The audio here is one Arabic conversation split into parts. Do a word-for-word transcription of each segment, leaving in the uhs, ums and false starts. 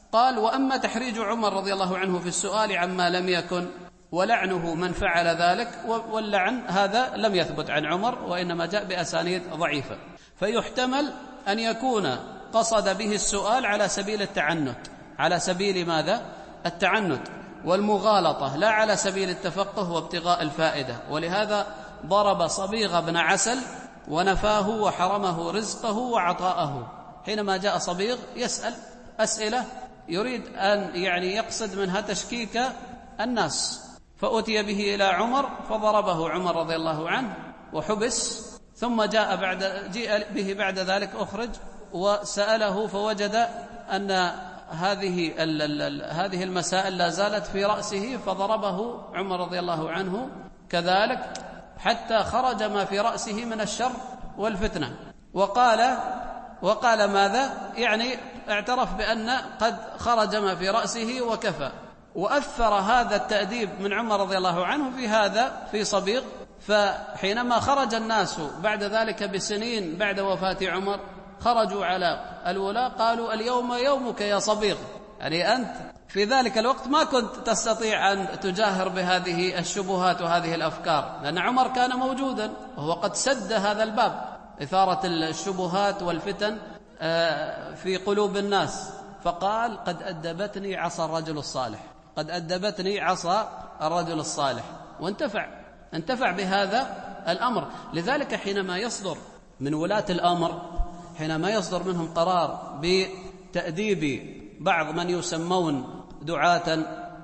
قال: وأما تحريج عمر رضي الله عنه في السؤال عما لم يكن ولعنه من فعل ذلك، واللعن هذا لم يثبت عن عمر، وإنما جاء بأسانيد ضعيفة، فيحتمل أن يكون قصد به السؤال على سبيل التعنت، على سبيل ماذا؟ التعنت والمغالطة، لا على سبيل التفقه وابتغاء الفائدة. ولهذا ضرب صبيغ بن عسل ونفاه وحرمه رزقه وعطاءه. حينما جاء صبيغ يسأل أسئلة يريد أن يعني يقصد منها تشكيك الناس، فأتي به إلى عمر فضربه عمر رضي الله عنه وحبس، ثم جاء بعد جيء به بعد ذلك أخرج وسأله فوجد أن هذه هذه المسائل لا زالت في رأسه، فضربه عمر رضي الله عنه كذلك حتى خرج ما في رأسه من الشر والفتنة. وقال وقال ماذا؟ يعني اعترف بأن قد خرج ما في رأسه وكفى. وأثر هذا التأديب من عمر رضي الله عنه في هذا في صبيغ، فحينما خرج الناس بعد ذلك بسنين بعد وفاة عمر خرجوا على الولاة قالوا: اليوم يومك يا صبيغ، يعني أنت في ذلك الوقت ما كنت تستطيع أن تجاهر بهذه الشبهات وهذه الأفكار، لأن عمر كان موجودا وهو قد سد هذا الباب، إثارة الشبهات والفتن في قلوب الناس. فقال: قد أدبتني عصا الرجل الصالح، قد أدبتني عصا الرجل الصالح، وانتفع انتفع بهذا الأمر. لذلك حينما يصدر من ولاة الأمر، حينما يصدر منهم قرار بتأديب بعض من يسمون دعاة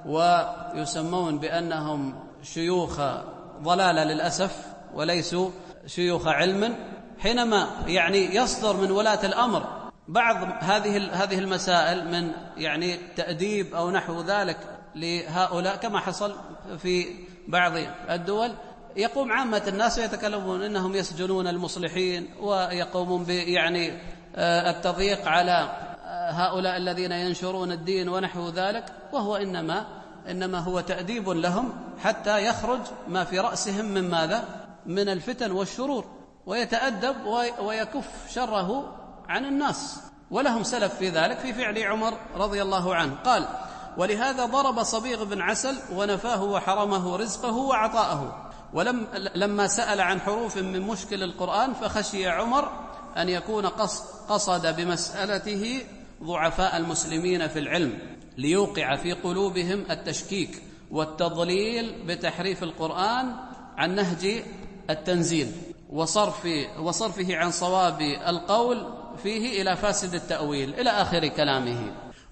ويسمون بأنهم شيوخ ضلالة للأسف وليسوا شيوخ علم، حينما يعني يصدر من ولاة الأمر بعض هذه هذه المسائل من يعني تأديب أو نحو ذلك لهؤلاء كما حصل في بعض الدول، يقوم عامة الناس ويتكلمون إنهم يسجنون المصلحين ويقومون يعني التضييق على هؤلاء الذين ينشرون الدين ونحو ذلك، وهو إنما إنما هو تأديب لهم حتى يخرج ما في رأسهم من ماذا؟ من الفتن والشرور، ويتأدب ويكف شره عن الناس. ولهم سلف في ذلك في فعل عمر رضي الله عنه. قال: ولهذا ضرب صبيغ بن عسل ونفاه وحرمه رزقه وعطاءه. ولم لما سأل عن حروف من مشكل القرآن فخشي عمر أن يكون قصد بمسألته ضعفاء المسلمين في العلم ليوقع في قلوبهم التشكيك والتضليل بتحريف القرآن عن نهج التنزيل وصرف وصرفه عن صواب القول فيه إلى فاسد التأويل إلى آخر كلامه.